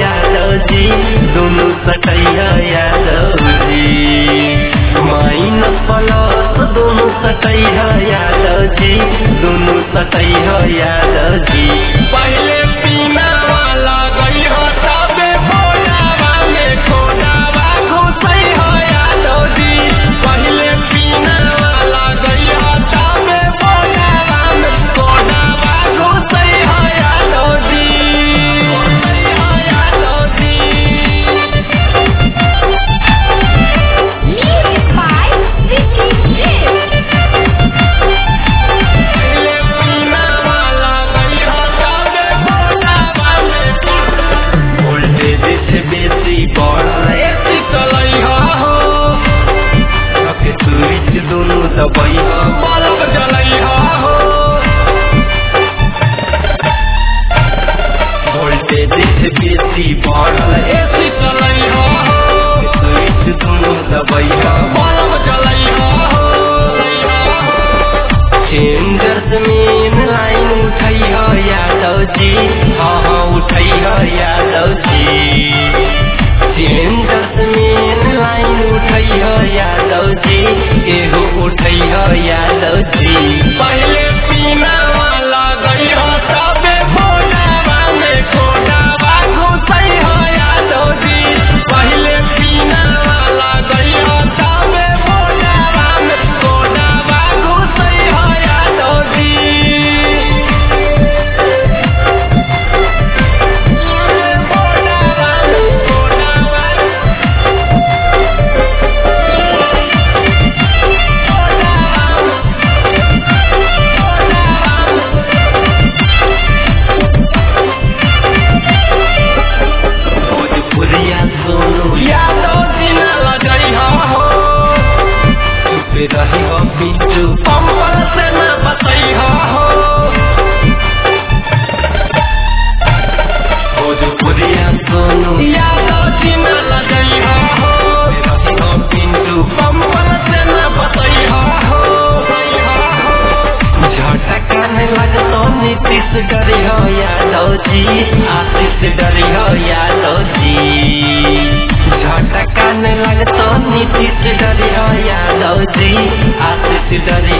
यादव जी, दोनों सटैया Yadav ji. Minus plus दोनों सटैया यादव जी, दोनों सटैया यादव जी। पहले पीना वाला गई हो तबे फोड़ावा में खोड़ावा घुसई हो यादव जी। पहले पीना वाला गई हो तबे फोड़ावा में खोड़ावा घुसई हो यादव जी। घुसई हो Yadav ji. Music by Vicky Jim. पहले पीना वाला गई हो तबे फोड़ावा में वोल्टेज से बेसी बढ़ल एसी चलैहा हो। सबके स्विच दोनों दबैहा बल्ब जलैहा हो। वोल्टेज से बेसी बढ़ल एसी चलैहा हो। स्विच दोनों दबैहा बल्ब जलैहा हो। चेंजर्स में लाइन उठैहा यादव जी, हाँ हाँ उठैहा यादव जी। चेंजर्स में लाइन उठैहा यादव जी, एहो उठैहा यादव जी। पहले पीना वाला गई हो तबे फोड़ावा में खोड़ावा घुसई हो यादव जी। पहले पीना वाला गई हो तबे फोड़ावा में खोड़ावा घुसई हो यादव जी। भोजपुरिया सोनू यादव जी न लगैहा हो। चुप रही हो पिंटू पंपल से न बतैहा हो। भोजपुरिया सोनू यादव जी न लगैहा हो। रही हो पिंटू पंपल से न बतैहा हो। झटका नहीं लगतो नीतीश डरिया यादव जी, आशीष डरिया यादव जी। झटका नहीं लगतो नीतीश डरिया यादव जी, आशीष डरिया